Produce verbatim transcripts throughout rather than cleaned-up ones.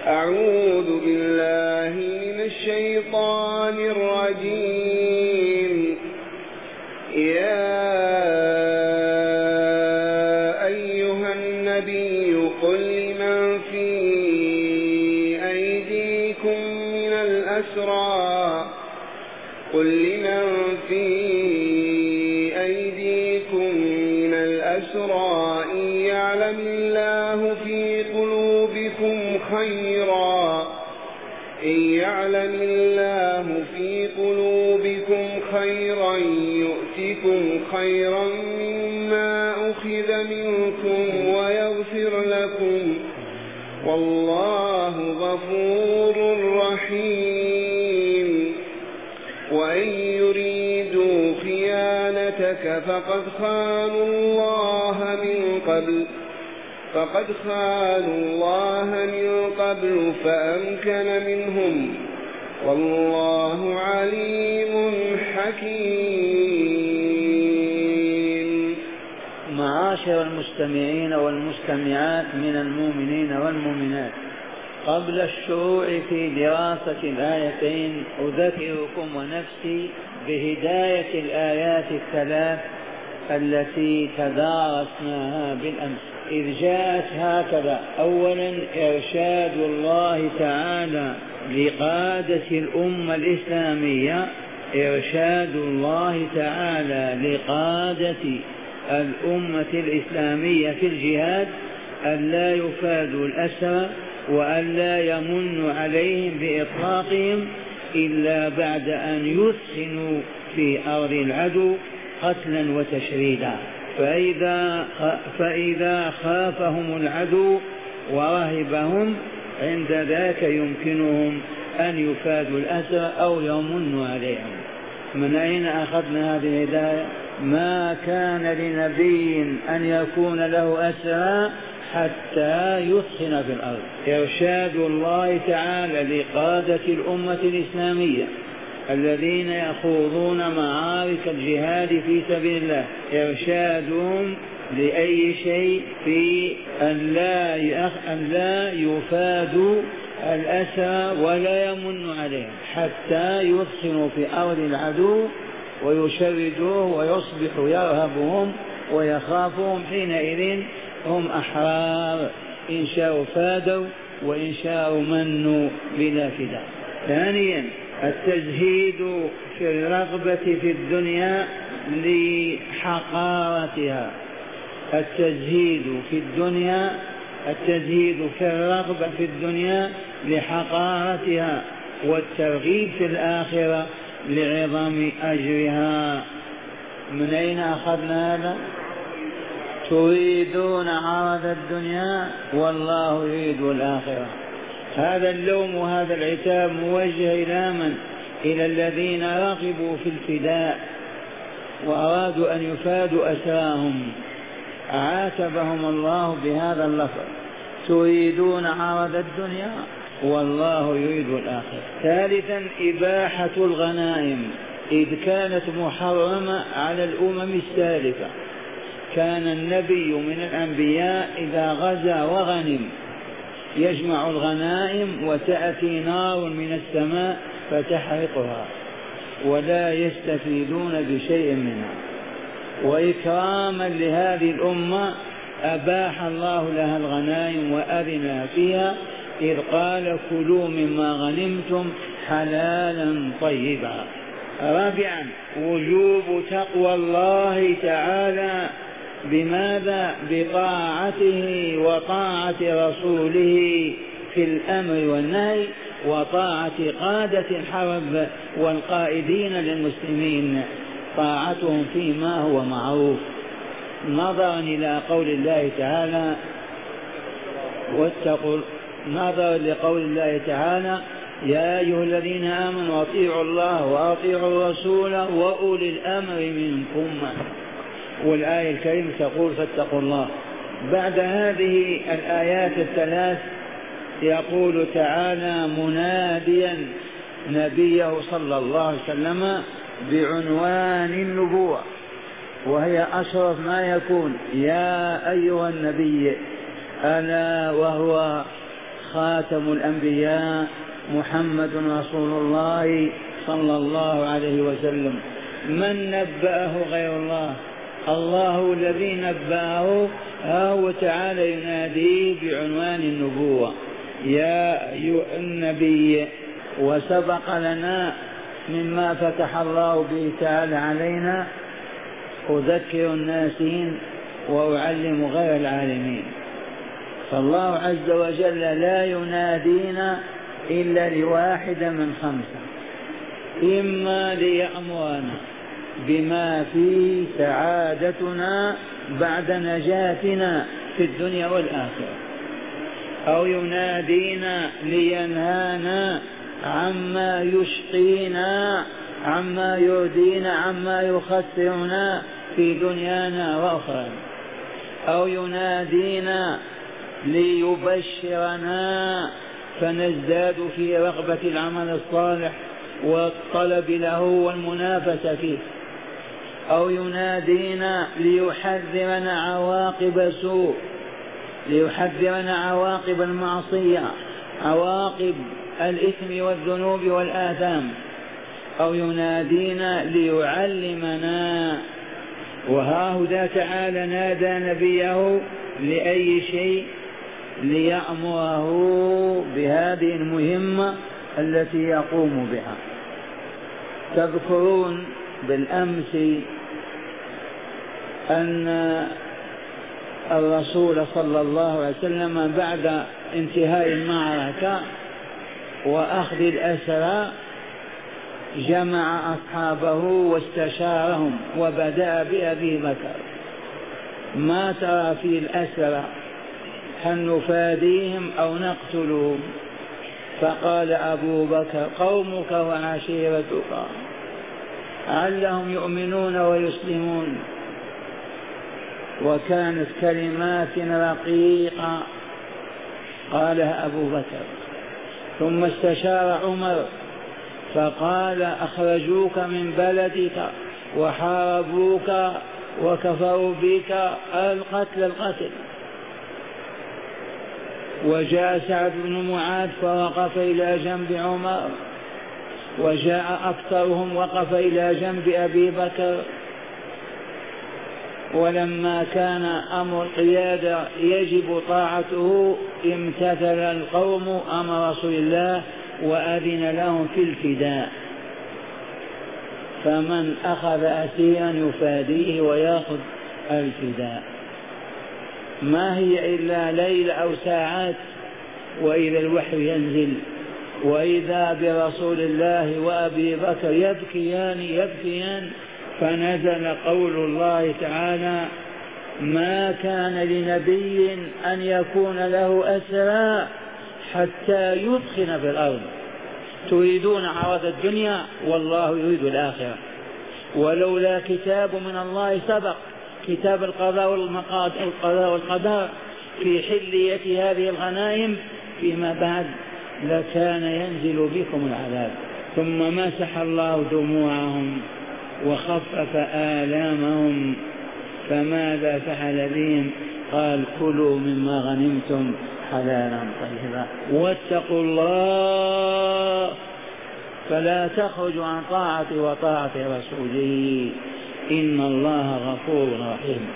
أعوذ بالله من الشيطان الرجيم. يا أيها النبي قل لمن في أيديكم من الأسرى قل لمن في أيديكم من الأسرى إن يعلم الله في قلوبكم خيرا إن يعلم الله في قلوبكم خيرا يؤتكم خيرا مما أخذ منكم ويغفر لكم والله غفور رحيم. وإن يريدوا خيانتك فقد خانوا الله من قبل فقد خانوا الله من قبل فأمكن منهم والله عليم حكيم. معاشر المستمعين والمستمعات من المؤمنين والمؤمنات، قبل الشروع في دراسة الآيتين أذكركم ونفسي بهداية الآيات الثلاث التي تدارسناها بالأمس، إذ جاءت هكذا: أولا إرشاد الله تعالى لقادة الأمة الإسلامية إرشاد الله تعالى لقادة الأمة الإسلامية في الجهاد أن لا يفادوا الأسرى وأن لا يمن عليهم بإطلاقهم إلا بعد أن يثخنوا في أرض العدو قتلا وتشريدا، فإذا, فإذا خافهم العدو ورهبهم عند ذاك يمكنهم أن يفادوا الأسرى أو يمنوا عليهم. من أين أخذنا هذه الهداية؟ ما كان لنبي أن يكون له أسرى حتى يثخن في الأرض. إرشاد الله تعالى لقادة الأمة الإسلامية الذين يخوضون معارك الجهاد في سبيل الله، إرشادهم لأي شيء؟ في أن لا, أن لا يفادوا الأسرى ولا يمن عليهم حتى يثخنوا في أرض العدو ويشردوه ويصبح يرهبهم ويخافهم، حينئذ هم أحرار إن شاءوا فادوا وإن شاءوا منوا بلا فداء. ثانيا التزهيد في الرغبة في الدنيا لحقارتها، التزهيد في الدنيا التزهيد في الرغبة في الدنيا لحقارتها، والترغيب في الآخرة لعظم أجرها. من أين أخذنا هذا؟ تريدون عرض الدنيا والله يريد الآخرة. هذا اللوم وهذا العتاب موجه إلى من؟ إلى الذين رغبوا في الفداء وأرادوا أن يفادوا أسراهم، عاتبهم الله بهذا اللفظ: تريدون عرض الدنيا والله يريد الآخرة. ثالثا إباحة الغنائم، إذ كانت محرمة على الأمم السالفة. كان النبي من الأنبياء إذا غزا وغنم يجمع الغنائم وتأتي نار من السماء فتحرقها ولا يستفيدون بشيء منها. وإكراما لهذه الأمة أباح الله لها الغنائم وأذن فيها، إذ قال: كلوا مما غنمتم حلالا طيبا. رابعا وجوب تقوى الله تعالى، بماذا؟ بطاعته وطاعة رسوله في الأمر والنهي، وطاعة قادة الحرب والقائدين للمسلمين، طاعتهم فيما هو معروف، نظرا إلى قول الله تعالى: واتقوا نظرا لقول الله تعالى: يا أيها الذين آمنوا أطيعوا الله وأطيعوا الرسول وأولي الأمر منكم. والآية الكريمة تقول: فاتقوا الله. بعد هذه الآيات الثلاث يقول تعالى مناديا نبيه صلى الله عليه وسلم بعنوان النبوة، وهي أشرف ما يكون: يا أيها النبي، ألا وهو خاتم الأنبياء محمد رسول الله صلى الله عليه وسلم. من نبأه غير الله؟ الله الذي نبأه هو تعالى يناديه بعنوان النبوة يا أيها النبي. وسبق لنا مما فتح الله به تعالى علينا أذكر الناسين وأعلم غير العالمين. فالله عز وجل لا ينادينا إلا لواحد من خمسة: إما ليأمرنا بما فيه سعادتنا بعد نجاتنا في الدنيا والآخرة، أو ينادينا لينهانا عما يشقينا عما يؤذينا عما يخسرنا في دنيانا وأخرى، أو ينادينا ليبشرنا فنزداد في رغبة العمل الصالح والطلب له والمنافسة فيه، أو ينادينا ليحذرنا عواقب سوء، ليحذرنا عواقب المعصية، عواقب الإثم والذنوب والآثام، أو ينادينا ليعلمنا. وهاهذا تعالى نادى نبيه لأي شيء؟ ليأمره بهذه المهمة التي يقوم بها. تذكرون بالأمس أن الرسول صلى الله عليه وسلم بعد انتهاء المعركة وأخذ الأسرى جمع أصحابه واستشارهم وبدأ بأبي بكر: ما ترى في الأسرى؟ هل نفاديهم أو نقتلهم؟ فقال أبو بكر: قومك وعشيرتك علهم يؤمنون ويسلمون. وكانت كلمات رقيقة قالها أبو بكر. ثم استشار عمر فقال: أخرجوك من بلدك وحاربوك وكفروا بك، القتل القتل. وجاء سعد بن معاذ فوقف إلى جنب عمر، وجاء أكثرهم وقف إلى جنب أبي بكر. ولما كان أمر القيادة يجب طاعته امتثل القوم أمر رسول الله وأذن لهم في الفداء. فمن أخذ أسيرا يفاديه ويأخذ الفداء. ما هي إلا ليلة أو ساعات وإذا الوحي ينزل، وإذا برسول الله وأبي بكر يبكيان يبكيان فنزل قول الله تعالى: ما كان لنبي أن يكون له أسرى حتى يثخن في الأرض. تريدون عرض الدنيا والله يريد الآخرة. ولولا كتاب من الله سبق، كتاب القضاء والقضاء والقدر في حلية هذه الغنائم فيما بعد لكان ينزل بكم العذاب. ثم مسح الله دموعهم وخفف آلامهم. فماذا فعل بهم؟ قال: كلوا مما غنمتم حلالا طيبا واتقوا الله فلا تخرجوا عن طاعته وطاعة رسوله إن الله غفور رحيم.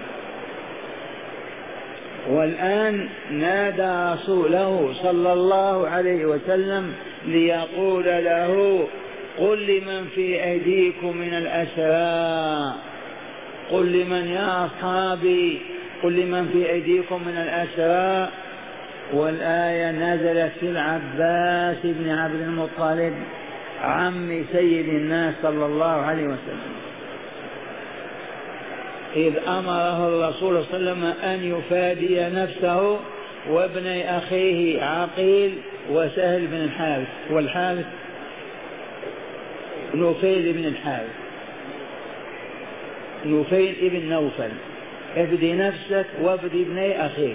والآن نادى رسوله صلى الله عليه وسلم ليقول له: قل لمن في أيديكم من الأسرى، قل لمن يا أصحابي، قل لمن في أيديكم من الأسرى. والآية نزلت في العباس بن عبد المطلب عم سيد الناس صلى الله عليه وسلم، إذ أمره الرسول صلى الله عليه وسلم أن يفادي نفسه وابن أخيه عقيل وسهل بن الحارث، والحارث نوفيل بن الحارث، نوفيل ابن نوفل. افدي نفسك وافدي ابني أخيك.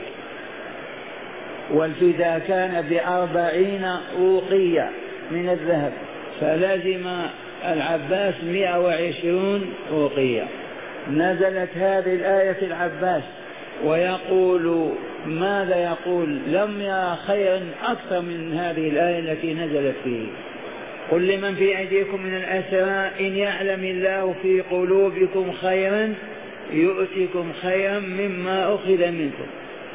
والفداء كان بأربعين أوقية من الذهب، فلازم العباس مئة وعشرون أوقية. نزلت هذه الآية في العباس ويقول ماذا يقول؟ لم يرى خيرا أكثر من هذه الآية التي نزلت فيه. قل لمن في أيديكم من الأسرى إن يعلم الله في قلوبكم خيرا يؤتكم خيرا مما أخذ منكم.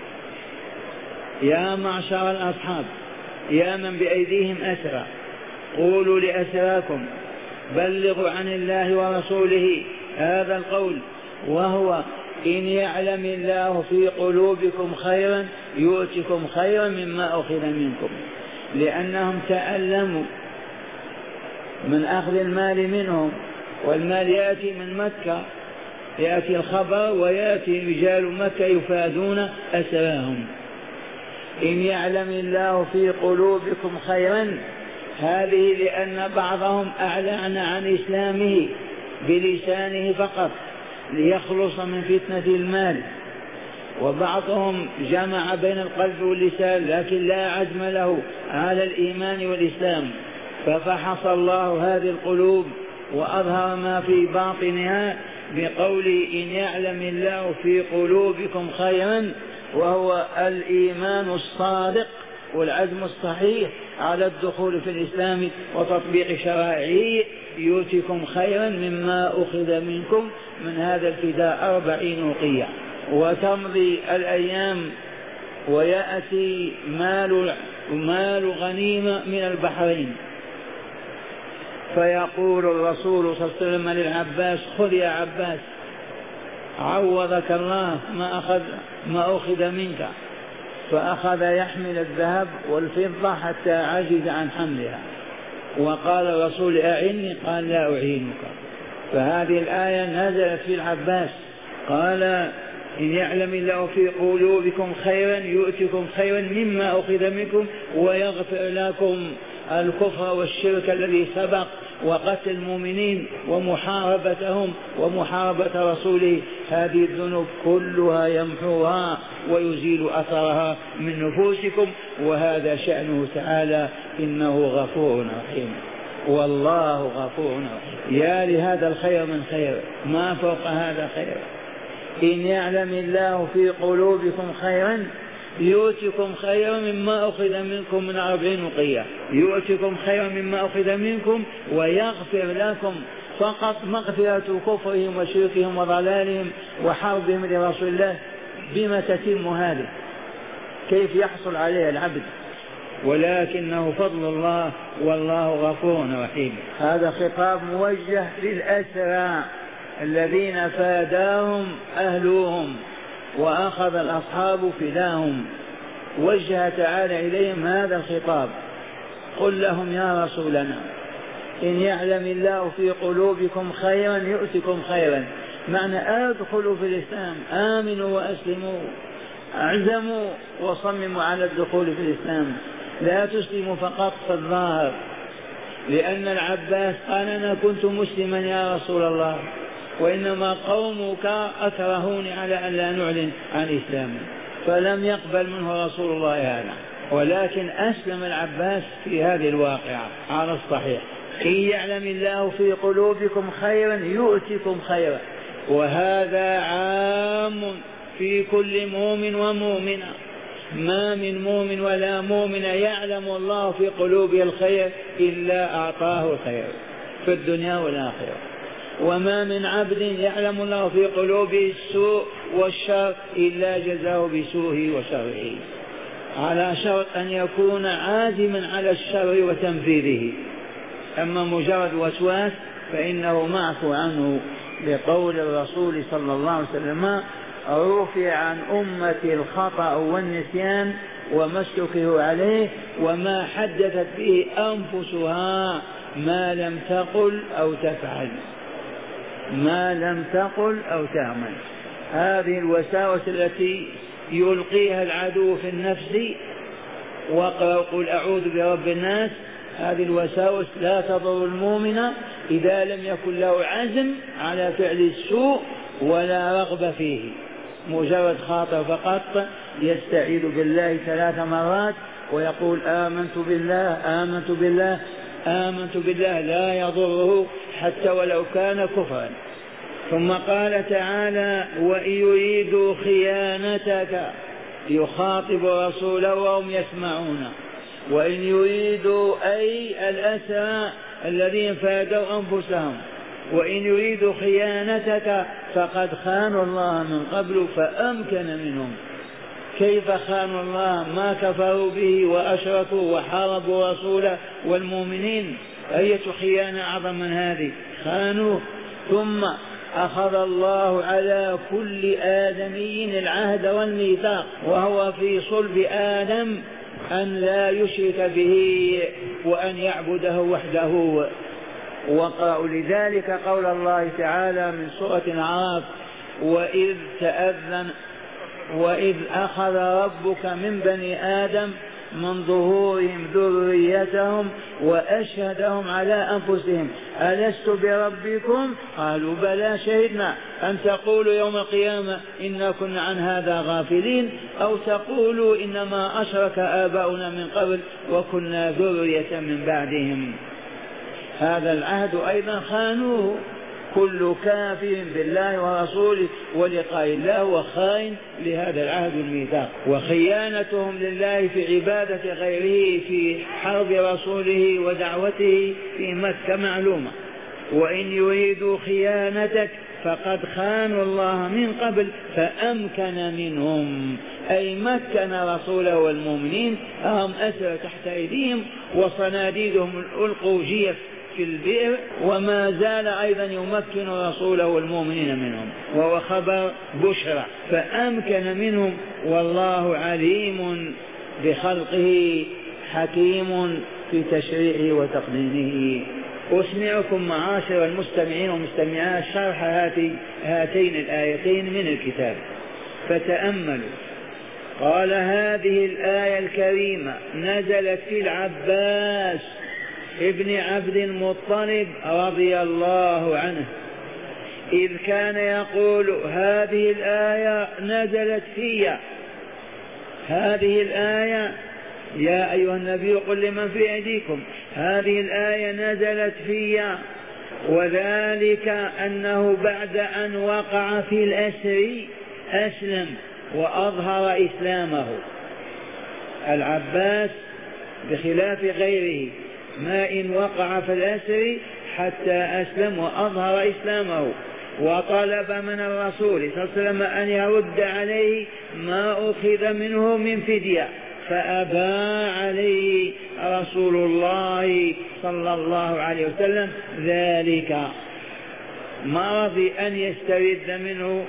يا معشر الأصحاب، يا من بأيديهم أسرى، قولوا لأسراكم بلغوا عن الله ورسوله هذا القول، وهو إن يعلم الله في قلوبكم خيرا يؤتكم خيرا مما أخذ منكم، لأنهم تألموا من أخذ المال منهم، والمال يأتي من مكة، يأتي الخبر ويأتي رجال مكة يفادون أسراهم. إن يعلم الله في قلوبكم خيرا، هذه لأن بعضهم أعلن عن إسلامه بلسانه فقط ليخلص من فتنة المال، وبعضهم جمع بين القلب واللسان لكن لا عزم له على الإيمان والإسلام، ففحص الله هذه القلوب وأظهر ما في باطنها بقول إن يعلم الله في قلوبكم خيرا، وهو الإيمان الصادق والعزم الصحيح على الدخول في الإسلام وتطبيق شرائعه، يؤتكم خيرا مما أخذ منكم من هذا الفداء أربعين وقية. وتمضي الأيام ويأتي مال, مال غنيمة من البحرين، فيقول الرسول صلى الله عليه وسلم للعباس خذ يا عباس عوضك الله ما أخذ, ما أخذ منك، فأخذ يحمل الذهب والفضة حتى عجز عن حملها، وقال الرسول أعني، قال لا أعينك. فهذه الآية نزلت في العباس، قال إن يعلم الله في قلوبكم خيرا يؤتكم خيرا مما أخذ منكم ويغفر لكم الكفر والشرك الذي سبق وقتل المؤمنين ومحاربتهم ومحاربة رسوله، هذه الذنوب كلها يمحوها ويزيل أثرها من نفوسكم، وهذا شأنه تعالى، إنه غفور رحيم، والله غفور رحيم. يا لهذا الخير من خير، ما فوق هذا خير. إن يعلم الله في قلوبكم خيرا يؤتكم خيرا مما أخذ منكم من أربعين وقية، يؤتكم خيرا مما أخذ منكم ويغفر لكم، فقط مغفرة كفرهم وشركهم وضلالهم وحربهم لرسول الله. بما تتم هذه؟ كيف يحصل عليها العبد؟ ولكنه فضل الله، والله غفور رحيم. هذا خطاب موجه للأسرى الذين فاداهم أهلهم وأخذ الأصحاب فداهم، وجه تعالى إليهم هذا الخطاب. قل لهم يا رسولنا إن يعلم الله في قلوبكم خيرا يؤتكم خيرا، معنى ادخلوا في الإسلام، آمنوا وأسلموا، اعزموا وصمموا على الدخول في الإسلام، لا تسلموا فقط في الظاهر. لأن العباس قال أنا كنت مسلما يا رسول الله، وإنما قومك أكرهوني على أن لا نعلن عن إسلامي، فلم يقبل منه رسول الله هذا، ولكن أسلم العباس في هذه الواقعة على الصحيح. إن يعلم الله في قلوبكم خيرا يؤتكم خيرا، وهذا عام في كل مؤمن ومؤمنة، ما من مؤمن ولا مؤمن يعلم الله في قلوبه الخير إلا أعطاه الخير في الدنيا والآخرة، وما من عبد يعلم الله في قلوبه السوء والشر إلا جزاه بسوءه وشره، على شرط أن يكون عازما على الشر وتنفيذه. أما مجرد وسواس فإنه معفو عنه، لقول الرسول صلى الله عليه وسلم رفع عن أمتي الخطأ والنسيان وما استكرهوا عليه وما حدثت به أنفسها ما لم تقل أو تفعل، ما لم تقل أو تعمل. هذه الوساوس التي يلقيها العدو في النفس، وقل قل أعوذ برب الناس، هذه الوساوس لا تضر المؤمن إذا لم يكن له عزم على فعل السوء ولا رغبة فيه، مجرد خاطر فقط يستعيذ بالله ثلاث مرات ويقول آمنت بالله آمنت بالله آمنت بالله، لا يضره حتى ولو كان كفرا. ثم قال تعالى وإن يريدوا خيانتك، يخاطب رسوله وهم يسمعون، وإن يريدوا أي الأسرى الذين فادوا أنفسهم، وإن يريدوا خيانتك فقد خانوا الله من قبل فأمكن منهم. كيف خانوا الله؟ ما كفروا به وأشركوا وحاربوا رسوله والمؤمنين، أية خيانة أعظم من هذه؟ خانوا. ثم أخذ الله على كل آدمي العهد والميثاق وهو في صلب آدم أن لا يشرك به وأن يعبده وحده. وقالوا لذلك قول الله تعالى من سورة الأعراف وإذ تأذن وإذ أخذ ربك من بني آدم من ظهورهم ذريتهم وأشهدهم على أنفسهم ألست بربكم قالوا بلى شهدنا أن تقولوا يوم القيامة إنا كنا عن هذا غافلين أو تقولوا إنما أشرك آباؤنا من قبل وكنا ذرية من بعدهم. هذا العهد أيضا خانوه. كل كافر بالله ورسوله ولقاء الله وخائن لهذا العهد الميثاق. وخيانتهم لله في عبادة غيره في حرب رسوله ودعوته في مكة معلومة. وإن يريدوا خيانتك فقد خانوا الله من قبل فأمكن منهم، أي مكن رسوله والمؤمنين، هم أسر تحت أيديهم وصناديدهم ألقوا جيف في البئر وما زال أيضا يمكن رسوله والمؤمنين منهم، وهو خبر بشرى. فأمكن منهم والله عليم بخلقه حكيم في تشريعه وتقنينه. أسمعكم معاشر المستمعين والمستمعات شرح هاتين الآيتين من الكتاب فتأملوا. قال هذه الآية الكريمة نزلت في العباس ابن عبد المطلب رضي الله عنه إذ كان يقول هذه الآية نزلت في هذه الآية يا أيها النبي قل لمن في أيديكم هذه الآية نزلت في، وذلك أنه بعد أن وقع في الأسر أسلم وأظهر إسلامه. العباس بخلاف غيره ما إن وقع في الأسر حتى أسلم وأظهر إسلامه، وطلب من الرسول صلى الله عليه وسلم أن يرد عليه ما أخذ منه من فدية فأبى عليه رسول الله صلى الله عليه وسلم ذلك، ما رضي أن يسترد منه،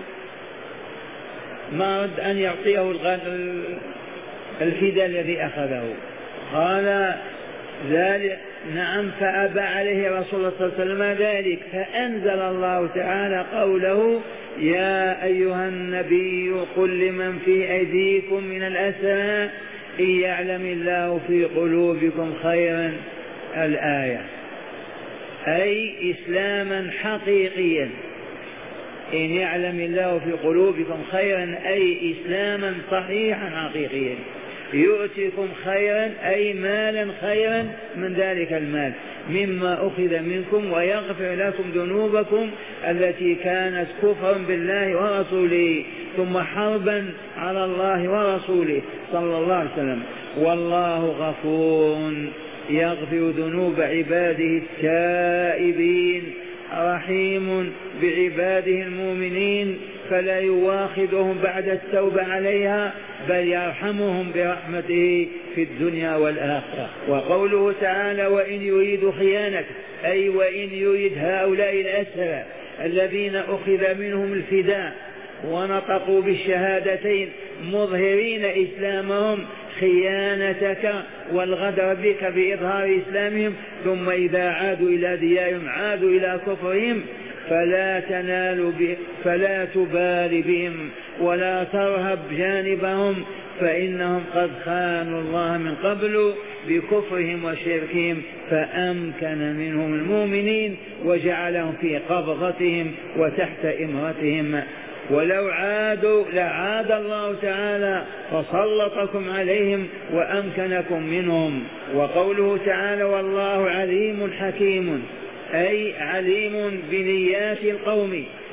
ما رد أن يعطيه الفداء الذي أخذه. قال ذلك نعم فأبى عليه رسول الله صلى الله عليه وسلم ذلك، فأنزل الله تعالى قوله يا أيها النبي قل لمن في أيديكم من الأسرى إن يعلم الله في قلوبكم خيرا. الآية أي إسلاما حقيقيا، إن يعلم الله في قلوبكم خيرا أي إسلاما صحيحا حقيقيا، يؤتكم خيرا أي مالا خيرا من ذلك المال مما أخذ منكم ويغفر لكم ذنوبكم التي كانت كفرا بالله ورسوله ثم حربا على الله ورسوله صلى الله عليه وسلم. والله غفور يغفر ذنوب عباده التائبين رحيم بعباده المؤمنين فلا يواخذهم بعد التوبة عليها بل يرحمهم برحمته في الدنيا والآخرة. وقوله تعالى وإن يريد خيانة أي وإن يريد هؤلاء الأسرى الذين أخذ منهم الفداء ونطقوا بالشهادتين مظهرين إسلامهم خيانتك والغدر بك بإظهار إسلامهم ثم إذا عادوا إلى ديارهم عادوا إلى كفرهم فلا تنال فلا تبال بهم ولا ترهب جانبهم فإنهم قد خانوا الله من قبل بكفرهم وشركهم فأمكن منهم المؤمنين وجعلهم في قبضتهم وتحت إمرتهم. ولو عادوا لعاد الله تعالى فسلطكم عليهم وأمكنكم منهم. وقوله تعالى والله عليم حكيم أي عليم بنيات القوم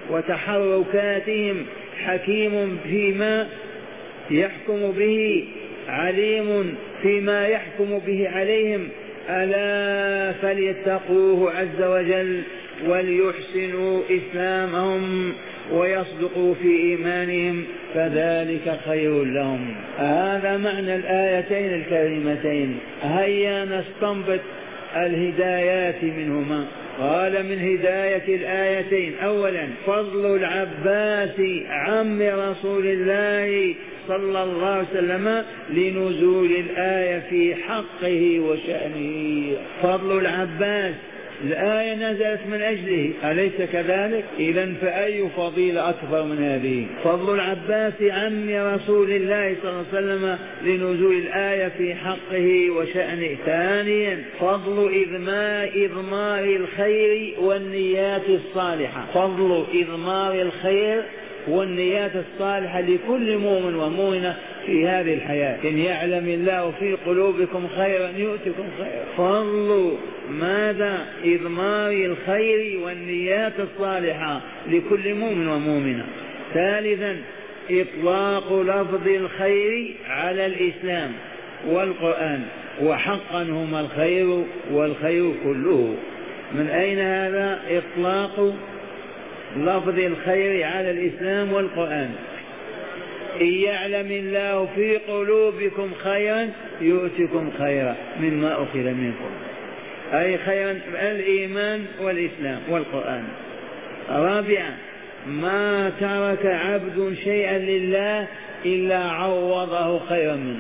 وتحركاتهم، حكيم فيما يحكم به، عليم فيما يحكم به عليهم. ألا فليتقوه عز وجل وليحسنوا إسلامهم ويصدقوا في إيمانهم فذلك خير لهم. هذا معنى الآيتين الكريمتين. هيا نستنبط الهدايات منهما. قال من هداية الآيتين: أولا فضل العباس عم رسول الله صلى الله عليه وسلم لنزول الآية في حقه وشأنه. فضل العباس، الآية نزلت من أجله، أليس كذلك؟ إذن فأي فضيلة أكبر من هذه؟ فضل العباس عم رسول الله صلى الله عليه وسلم لنزول الآية في حقه وشأنه. ثانيا فضل إضمار الخير والنيات الصالحة. فضل إضمار الخير والنيات الصالحة لكل مؤمن ومؤمنة في هذه الحياة. إن يعلم الله في قلوبكم خيرا يؤتكم خيرا. فضل ماذا؟ إضمار الخير والنيات الصالحة لكل مؤمن ومؤمنة. ثالثا إطلاق لفظ الخير على الإسلام والقرآن، وحقا هما الخير والخير كله. من أين هذا إطلاق لفظ الخير على الإسلام والقرآن؟ إن يعلم الله في قلوبكم خيرا يؤتكم خيرا مما أخذ منكم، أي خيرا الإيمان والإسلام والقرآن. رابعا ما ترك عبد شيئا لله إلا عوضه خيرا منه.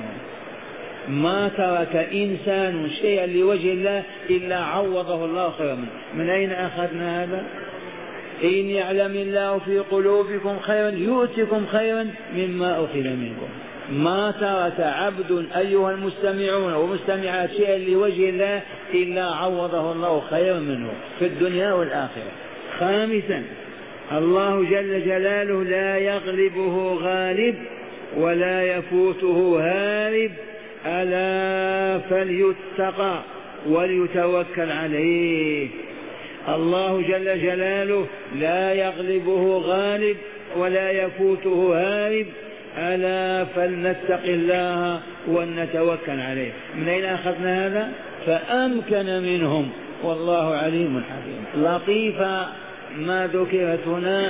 ما ترك إنسان شيئا لوجه الله إلا عوضه الله خيرا منه. من أين أخذنا هذا؟ إن يعلم الله في قلوبكم خيرا يؤتكم خيرا مما أخذ منكم. ما ترك عبد أيها المستمعون ومستمعات شيئا لوجه الله إلا عوضه الله خيرا منه في الدنيا والآخرة. خامسا الله جل جلاله لا يغلبه غالب ولا يفوته هارب. ألا فليتقى وليتوكل عليه. الله جل جلاله لا يغلبه غالب ولا يفوته هارب. ألا فلنتق الله ونتوكل عليه. من أين أخذنا هذا؟ فأمكن منهم والله عليم حكيم. لطيفة ما ذكرت هنا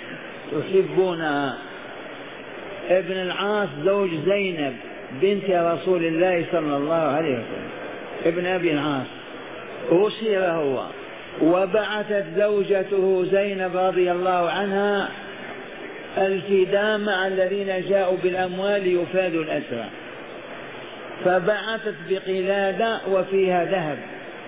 تحبونها. ابن العاص زوج زينب بنت رسول الله صلى الله عليه وسلم، ابن أبي العاص، أسر هو، وبعثت زوجته زينب رضي الله عنها الفداء مع الذين جاءوا بالأموال ليفادوا الأسرى، فبعثت بقلادة وفيها ذهب.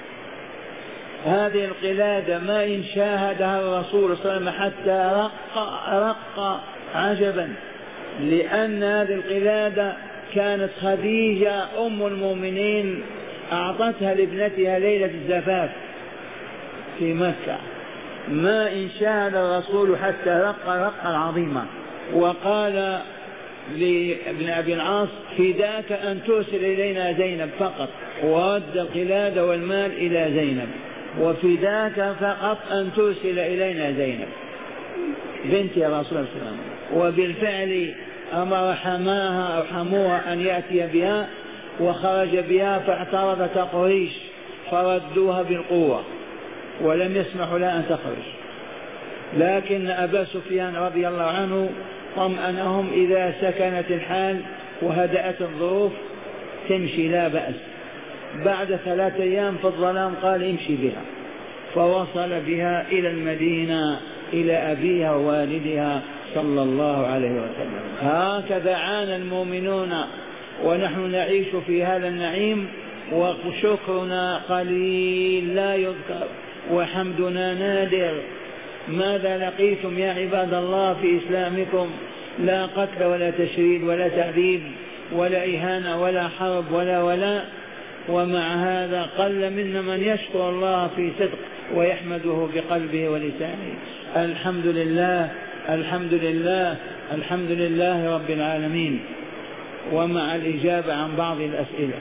هذه القلادة ما إن شاهدها الرسول صلى الله عليه وسلم حتى رق, رق عجبا، لأن هذه القلادة كانت خديجة أم المؤمنين أعطتها لابنتها ليلة الزفاف في مكة. ما إن شاهد الرسول حتى رق رقا عظيما، وقال لابن أبي العاص فداك أن ترسل إلينا زينب فقط، ورد القلادة والمال إلى زينب، وفداك فقط أن ترسل إلينا زينب بنت رسول الله صلى الله عليه وسلم. وبالفعل أمر حماها أو حموها أن يأتي بها، وخرج بها فاعترضت قريش فردوها بالقوة ولم يسمحوا لها أن تخرج. لكن أبا سفيان رضي الله عنه طمأنهم إذا سكنت الحال وهدأت الظروف تمشي لا بأس. بعد ثلاثة أيام في الظلام قال امشي بها، فوصل بها إلى المدينة إلى أبيها ووالدها صلى الله عليه وسلم. هكذا عانى المؤمنون ونحن نعيش في هذا النعيم، وشكرنا قليل لا يذكر وحمدنا نادر. ماذا لقيتم يا عباد الله في إسلامكم؟ لا قتل ولا تشريد ولا تعذيب ولا إهانة ولا حرب ولا ولا ومع هذا قل منا من يشكر الله في صدق ويحمده بقلبه ولسانه. الحمد لله الحمد لله الحمد لله رب العالمين. ومع الإجابة عن بعض الأسئلة